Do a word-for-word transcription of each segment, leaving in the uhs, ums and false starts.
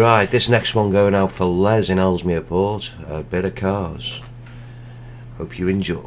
Right, this next one going out for Les in Ellesmere Port, a bit of Cars. Hope you enjoy.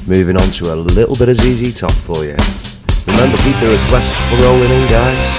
Moving on to a little bit of Z Z Top for you. Remember, keep the requests for rolling in, guys.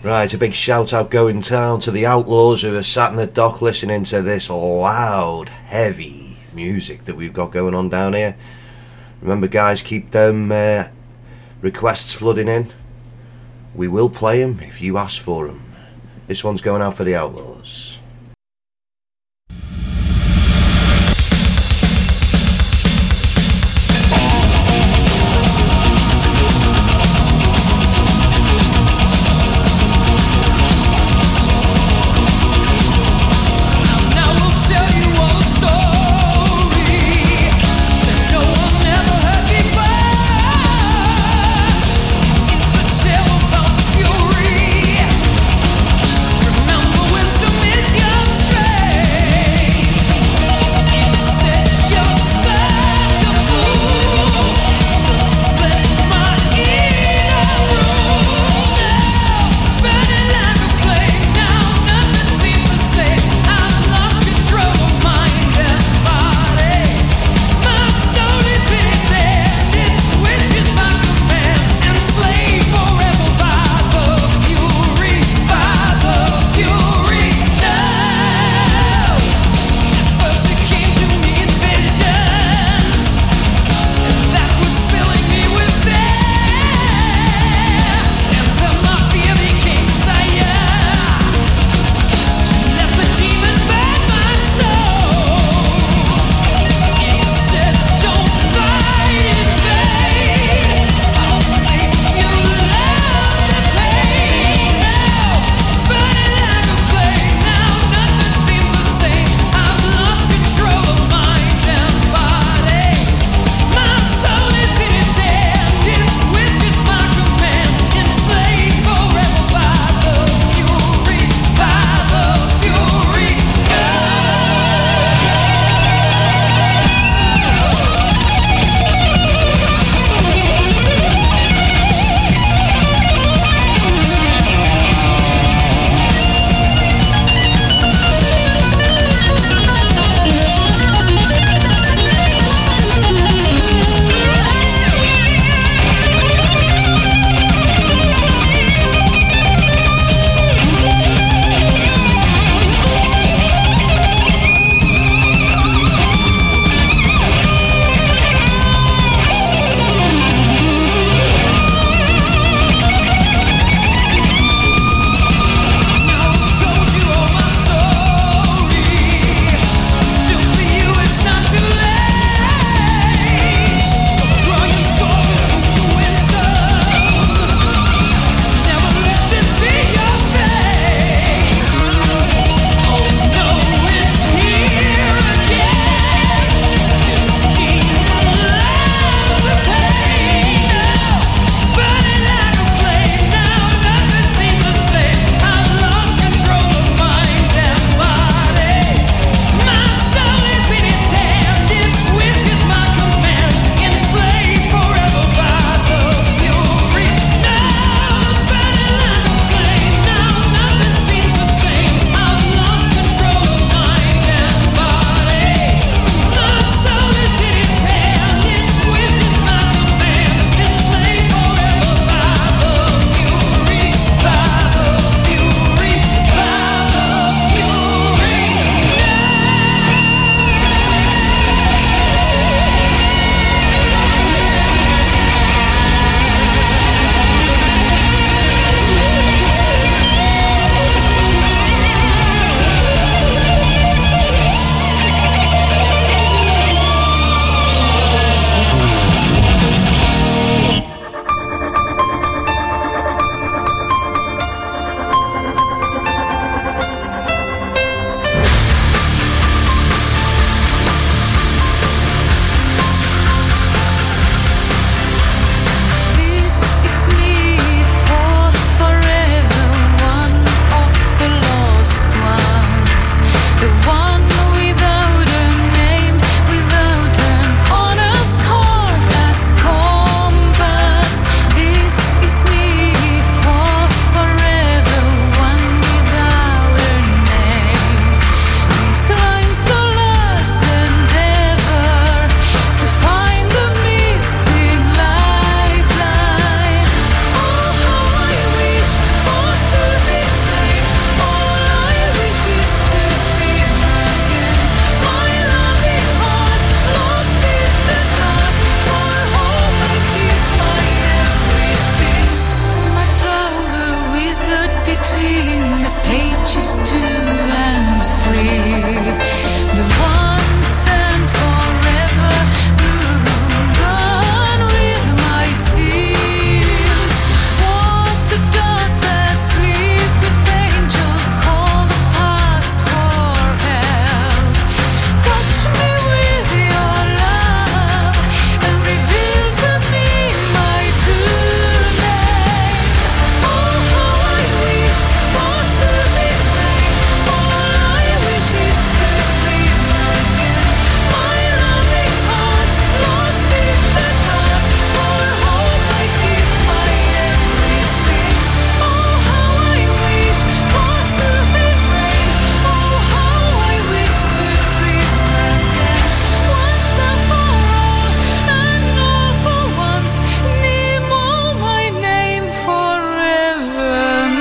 Right, a big shout out going down to the outlaws who are sat in the dock listening to this loud, heavy music that we've got going on down here. Remember, guys, keep them uh, requests flooding in. We will play them if you ask for them. This one's going out for the outlaws. Wisdom is your between the pages two and three. The once and forever room gone with my sins. Walk the dark that sleep with angels, hold the past for help. Touch me with your love and reveal to me my true name. Oh, how I wish for soothing rain. All I wish is to dream again. My loving heart lost in the dark. For hope I'd give my everything. Oh, how I wish for soothing rain. Oh, how I wish to dream again. Once and for all, and all for once. Nemo, my name forevermore.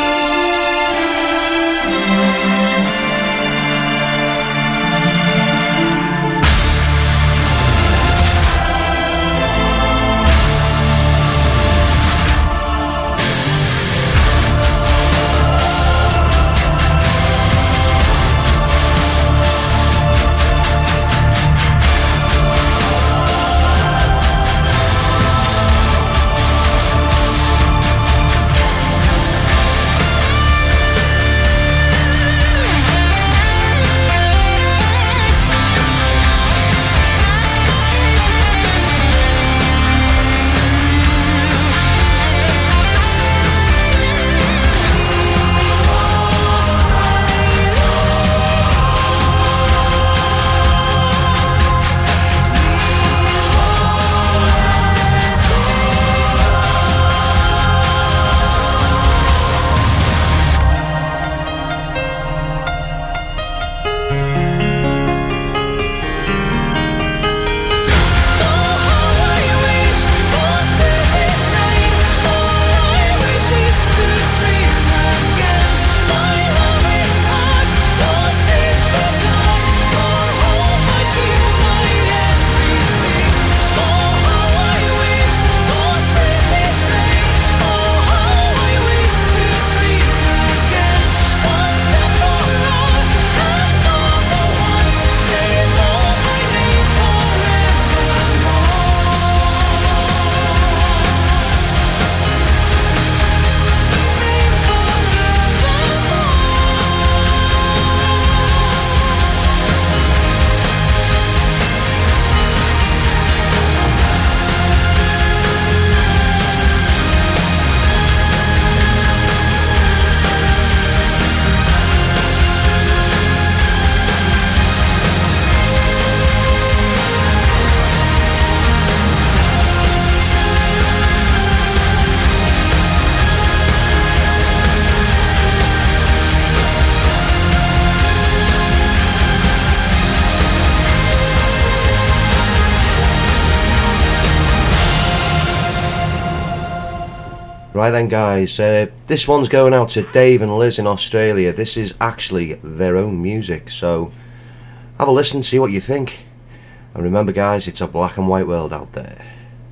Right then guys, uh, this one's going out to Dave and Liz in Australia. This is actually their own music, so have a listen, see what you think. And remember guys, it's a black and white world out there.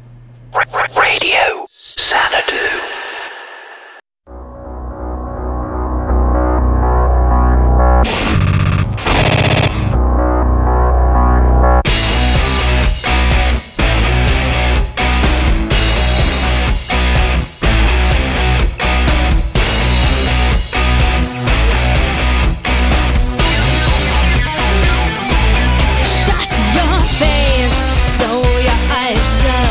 Radio Xanadu. Shut your face so your eyes shut.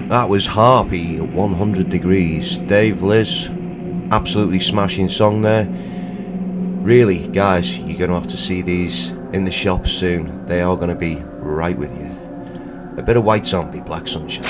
That was Harpy at one hundred degrees. Dave, Liz, absolutely smashing song there. Really, guys, you're going to have to see these in the shops soon. They are going to be right with you. A bit of White Zombie, Black Sunshine.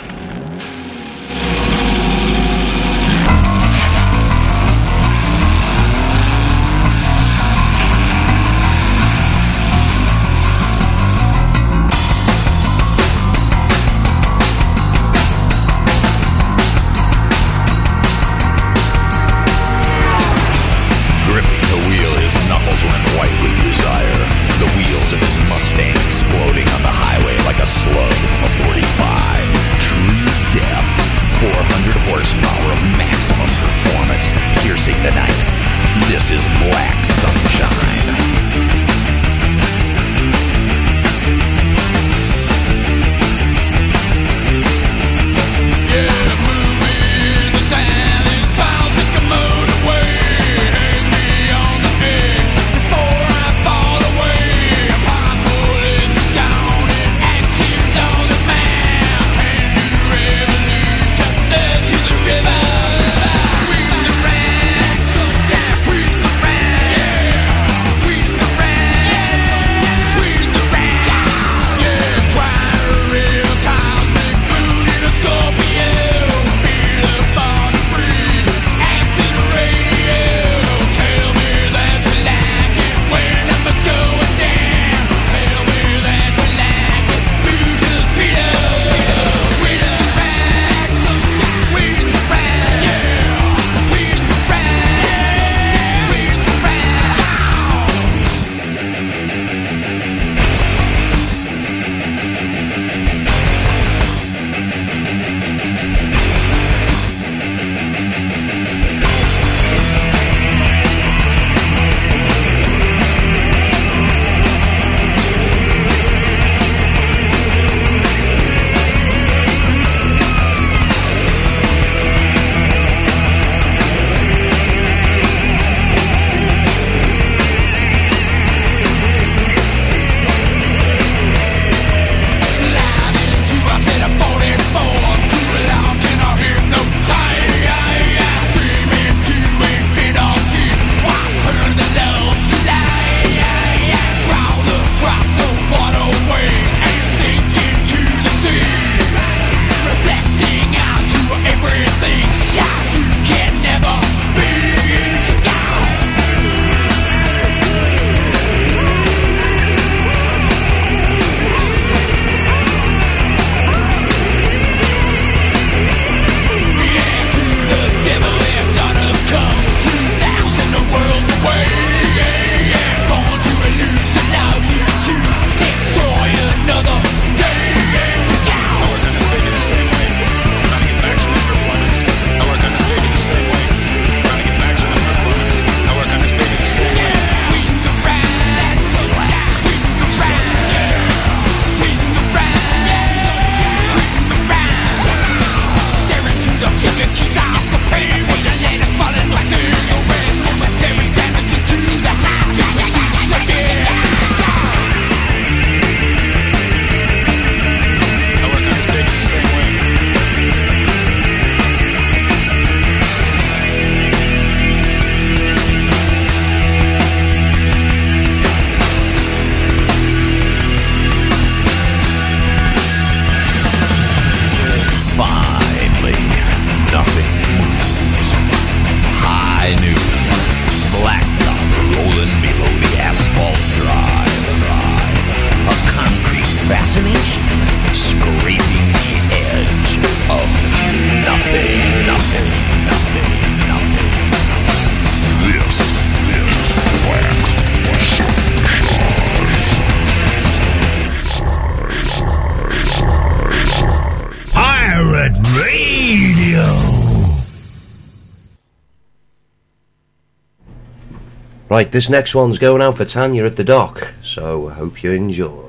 Right, this next one's going out for Tanya at the dock, so I hope you enjoy.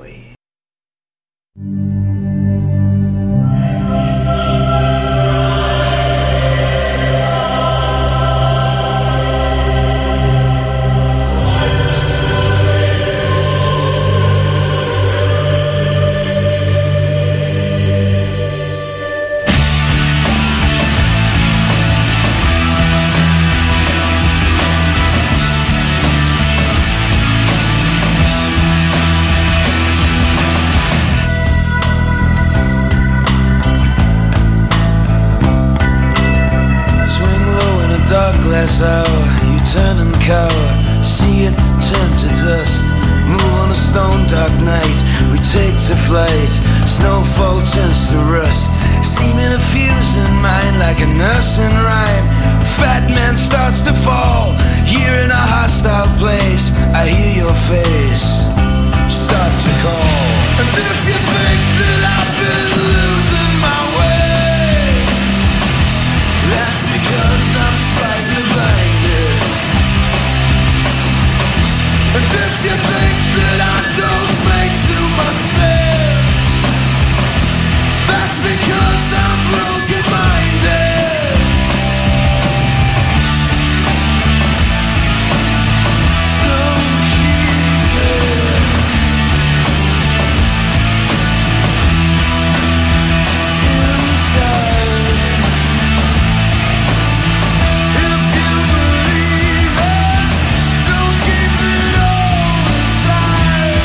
sour, you turn and cower, see it turn to dust. Move on a stone dark night, we take to flight. Snowfall turns to rust, seeming to fuse in mind like a nursing rhyme. Fat man starts to fall, here in a hostile place. I hear your face start to call. And if you think that I've been losing my way, that's because I'm slightly blinded. And if you think that I don't make too much sense, that's because I'm broken-minded. Don't keep it inside. If you believe it, don't keep it all inside.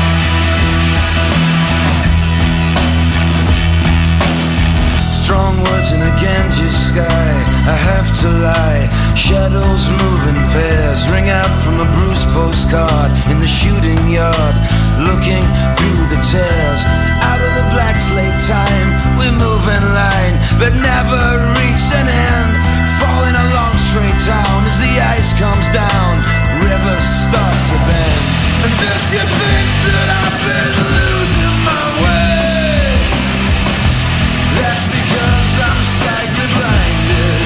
Strong words in a Ganges sky, I have to lie. Shadows move in pairs, ring out from a bruised postcard in the shooting yard. Looking through the tears, out of the black slate time, we move in line, but never reach an end. Falling along straight down as the ice comes down, rivers start to bend. And if you think that I've been losing my way, that's because I'm slightly blinded.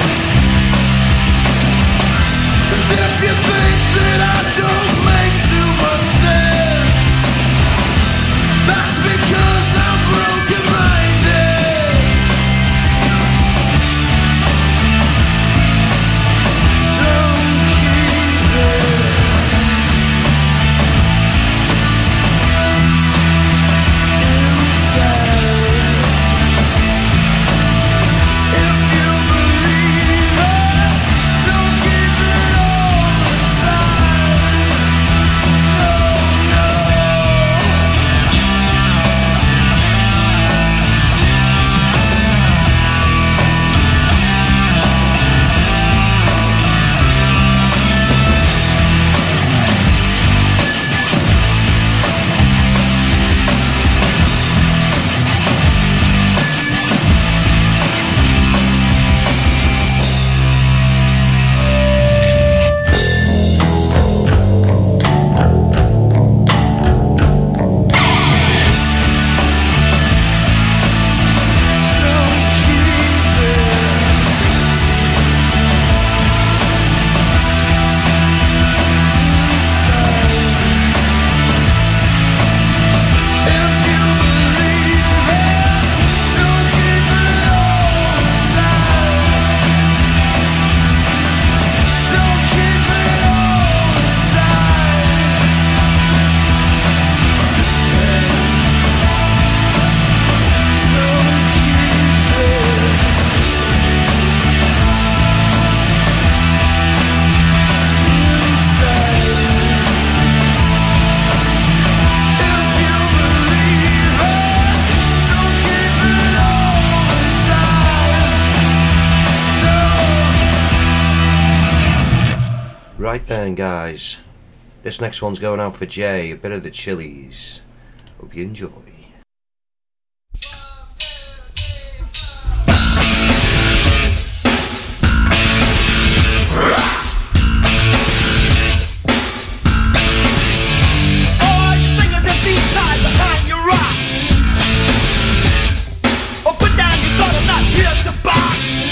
And if you think that I don't make too much sense, that's because I'm broken-minded. Don't keep it inside. If you believe it, don't keep it all inside. No, no. Don't keep it inside. If you believe it, don't keep it all inside. Don't keep it all inside. Don't keep it inside. If you believe it, don't keep it all inside. No. Right then, guys. This next one's going out for Jay, a bit of the Chili's. Hope you enjoy. All you singers that be tied behind your rock, or put down your gun, I'm not here to box.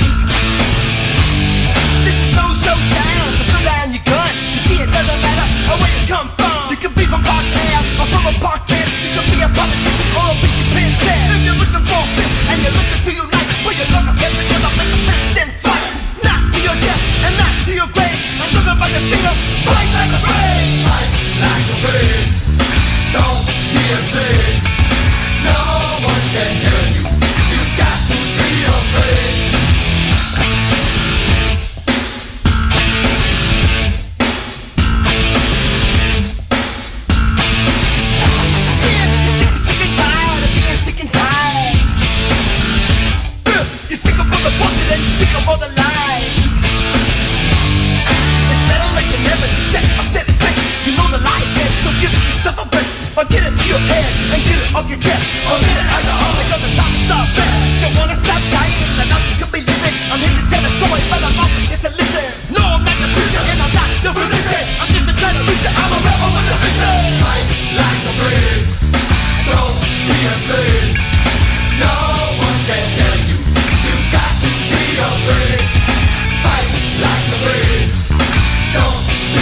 This is no showdown, so put down your gun. You see, it doesn't matter where you come from. You could be from Park Air or from a park bench. You could be a politician or a big pin head. If you're looking for a fist and you're looking to unite, well, you're looking at because I make a fist then fight. Not to your death and not to your grave. I'm talking about the freedom. Fight like a brave. Fight like a brave. Don't be a slave. No one can tell you. You've got to be afraid.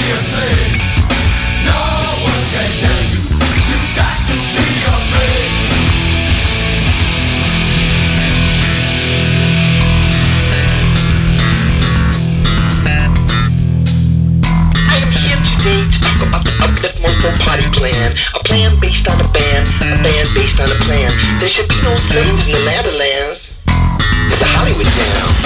Party plan, a plan based on a band, a band based on a plan. There should be no slaves in the Netherlands. It's a Hollywood town.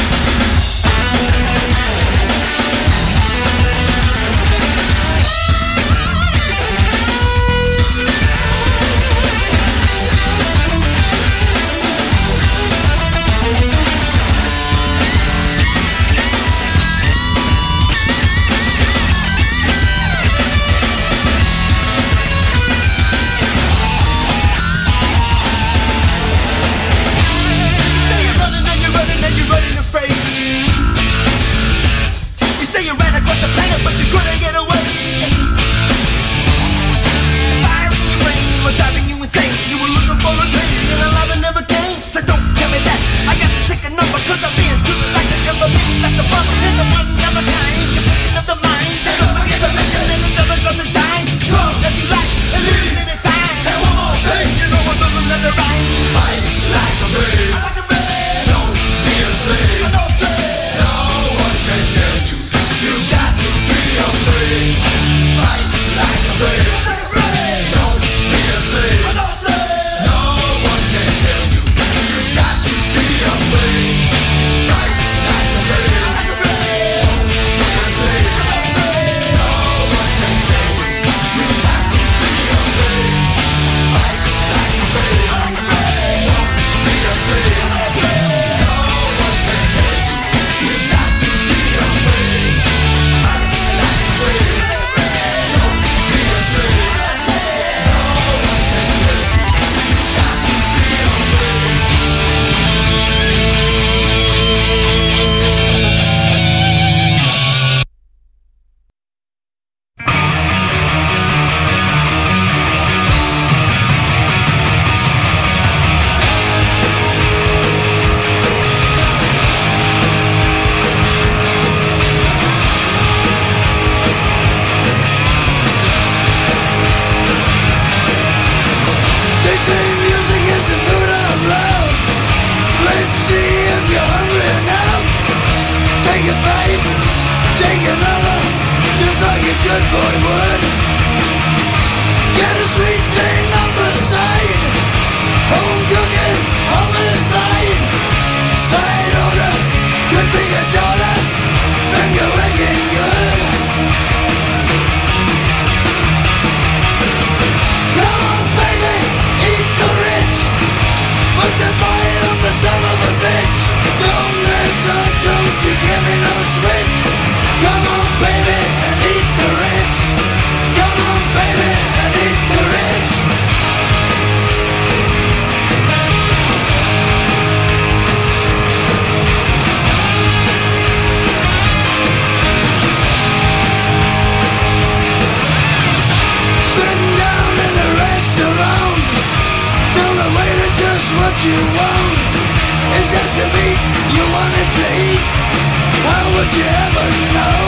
You want is that the meat you wanted to eat? How would you ever know?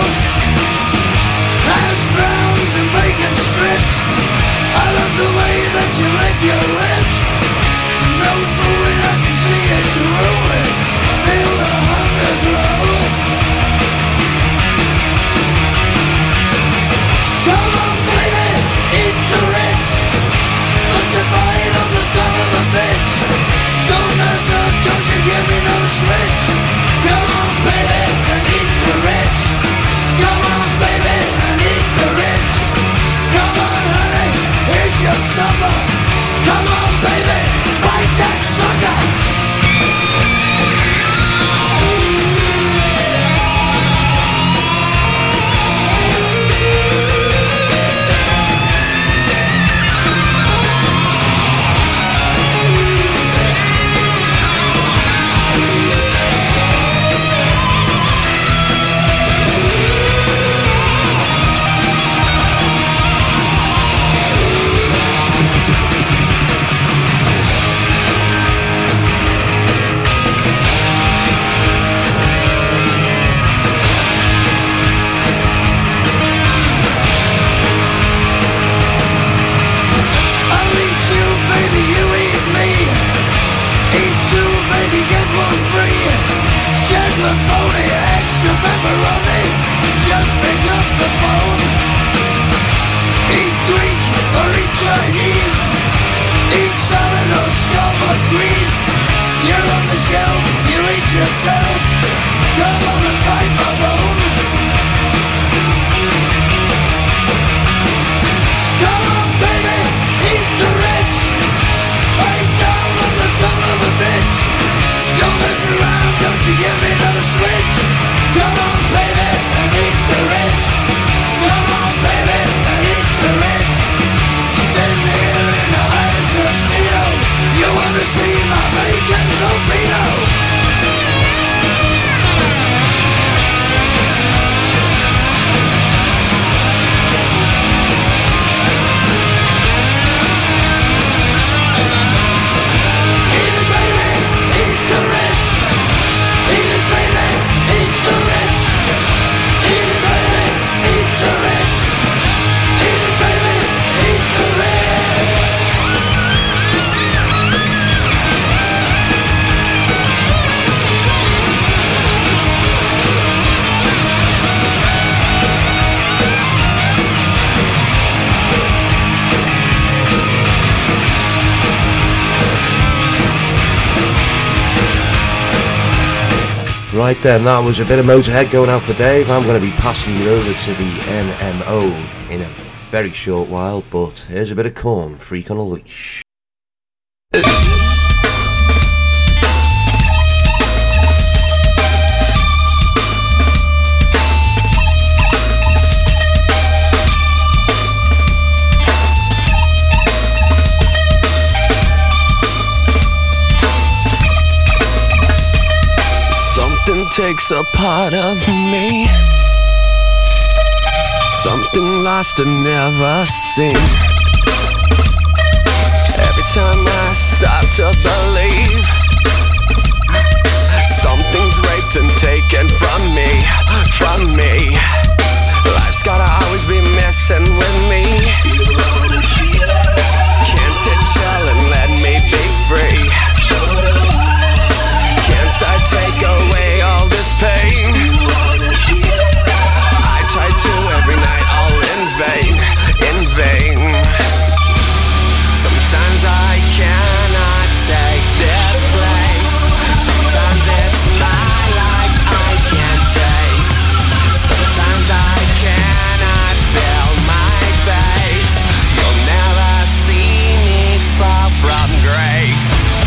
Hash browns and bacon strips. I love the way that you lick your lips. No fooling, I can see it drooling. Feel the hunger glow. Come on, baby, eat the rich. Put the bite on the son of a bitch. Don't mess up, don't you give me no switch. Come on, baby, and eat the rich. Right then, that was a bit of Motorhead going out for Dave. I'm going to be passing you over to the N M O in a very short while, but here's a bit of Korn, Freak on a Leash. Takes a part of me, something lost and never seen. Every time I start to believe, something's raped and taken from me, from me. Life's gotta always be messing with me. Can't it chill and let me be free? Can't I take away all this pain? I try to every night, all in vain, in vain. Sometimes I cannot take this place. Sometimes it's my life I can't taste. Sometimes I cannot feel my face. You'll never see me fall from grace.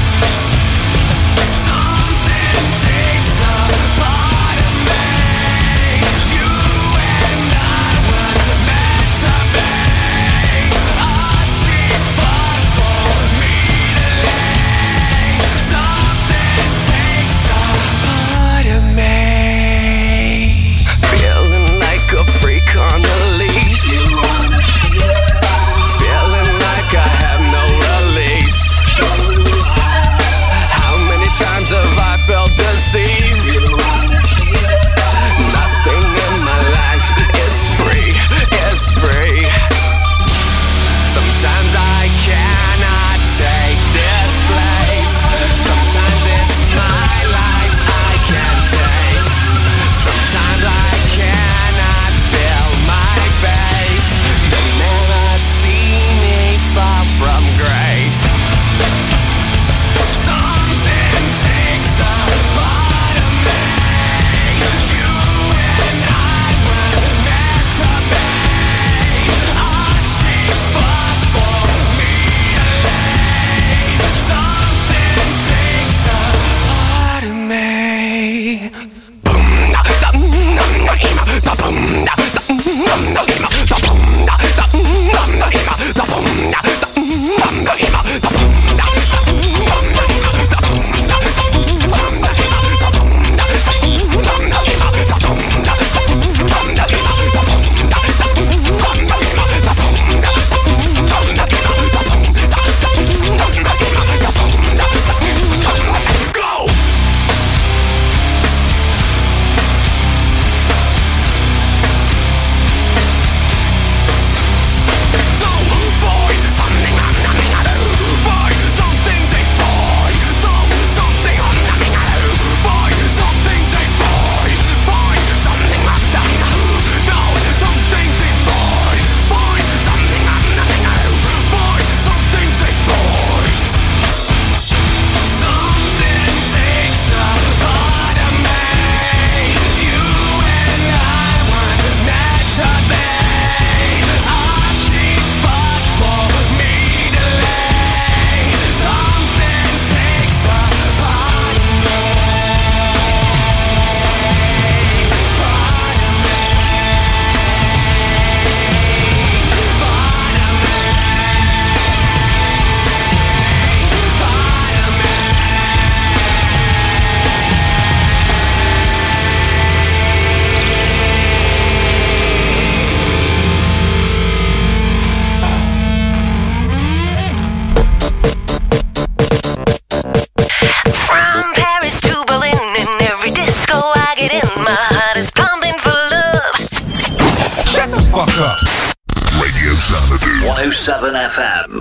seven F M.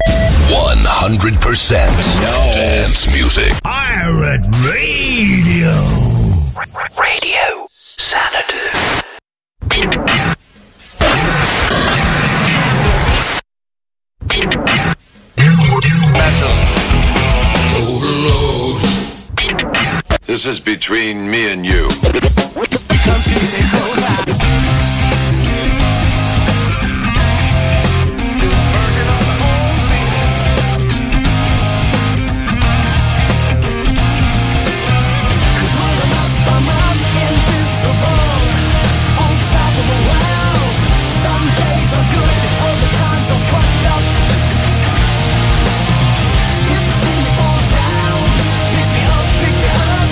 one hundred percent no. Dance music. Pirate Radio. Radio Xanadu. Overload. This This is between me and you. Come to take over. Version of the old scene. 'Cause we're up, I'm up, invincible, on top of the world. Some days are good, other times are fucked up. If you see me fall down, pick me up, pick me up.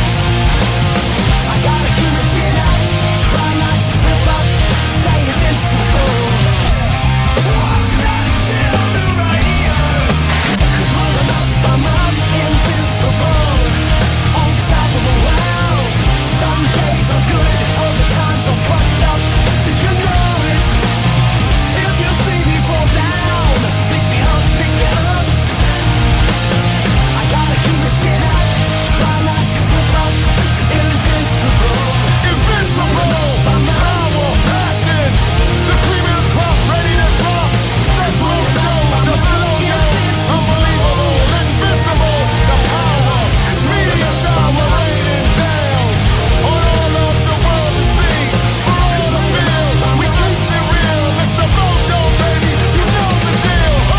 I gotta keep my chin up, try not to slip up, stay invincible. What's that shit on the radio? 'Cause we're up, I'm up, invincible, on top of the world. Some days are good, other times are fucked up. You know it. If you see me fall down, pick me up, pick me up. I gotta keep my chin up, try not to slip up. Invincible, invincible. Power, passion, the cream and crop, ready to drop. Special Joe, the flow, yo, unbelievable, invincible. The power, media shower raining down on all of the world to see. For all to feel, we keeps it real. It's the Mojo, baby. You know the deal. Oh.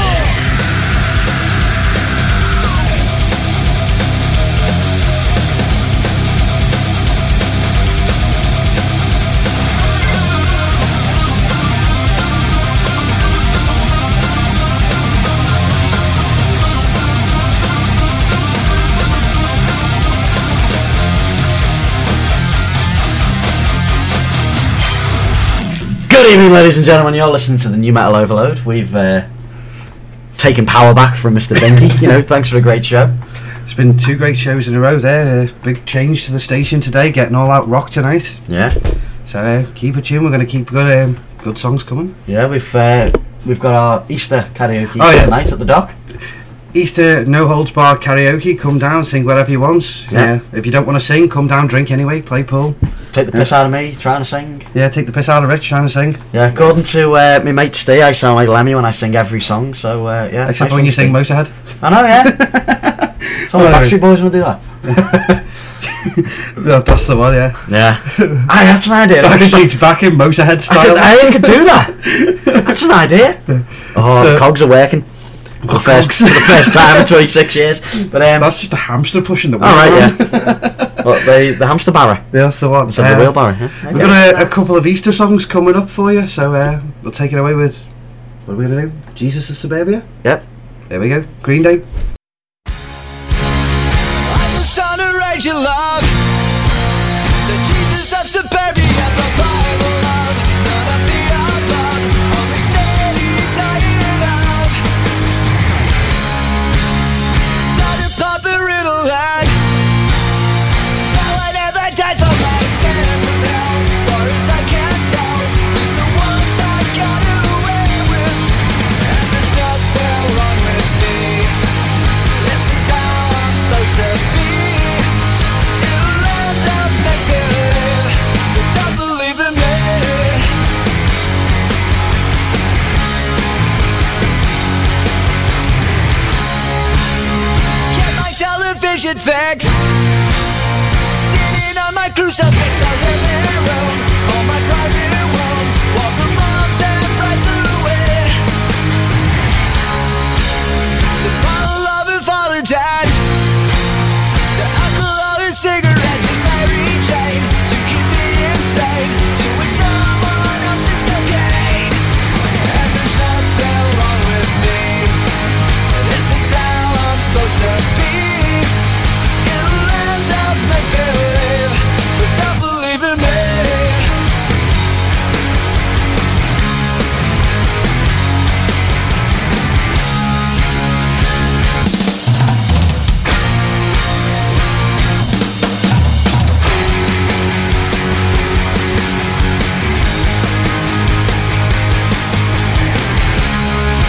Good evening, ladies and gentlemen. You're listening to the New Metal Overload. We've uh, taken power back from Mister Binky. You know, thanks for a great show. It's been two great shows in a row there. A big change to the station today, getting all out rock tonight. Yeah, So uh, keep it tuned. We're going to keep good um, good songs coming. yeah. We've uh, we've got our Easter karaoke Oh, yeah. tonight at the dock. Easter no holds barred karaoke. Come down, sing whatever you want. Yeah. Yeah. If you don't want to sing, come down, drink anyway, play pool. Take the piss out of me trying to sing. Yeah, take the piss out of Rich trying to sing. Yeah, according to uh, my mate Steve, I sound like Lemmy when I sing every song. So uh, yeah. Except nice when one, you sing Steve. Motorhead. I know, yeah. Some of the Whatever. Backstreet Boys will do that. Yeah, that's the one, yeah. Yeah. Aye, that's an idea. Backstreet's back in Motorhead I could, style. I could do that. That's an idea. Oh, So- the cogs are working. For the, first, cogs. for the first time in twenty-six years. But um, That's just a hamster pushing the wheel. all right, around. yeah. Well, the the hamster barrow Yeah, that's the one. instead of Uh, the wheelbarrow. Yeah. We've got a, a couple of Easter songs coming up for you, so uh, we'll take it away with, what are we going to do? Jesus of Suburbia? Yep. There we go. Green Day. I'm the son of raging love, the Jesus of suburbia, the Bible love, none of the above, only steady diet of. Started pumping riddle like, no one ever died for my sins, and now, as far as I can tell, it's the ones I got away with, and there's nothing wrong with me. This is how I'm supposed to be. In a land of make-believe, but don't believe in me. Get my television fix. Sitting on my crucifix, I live in a row.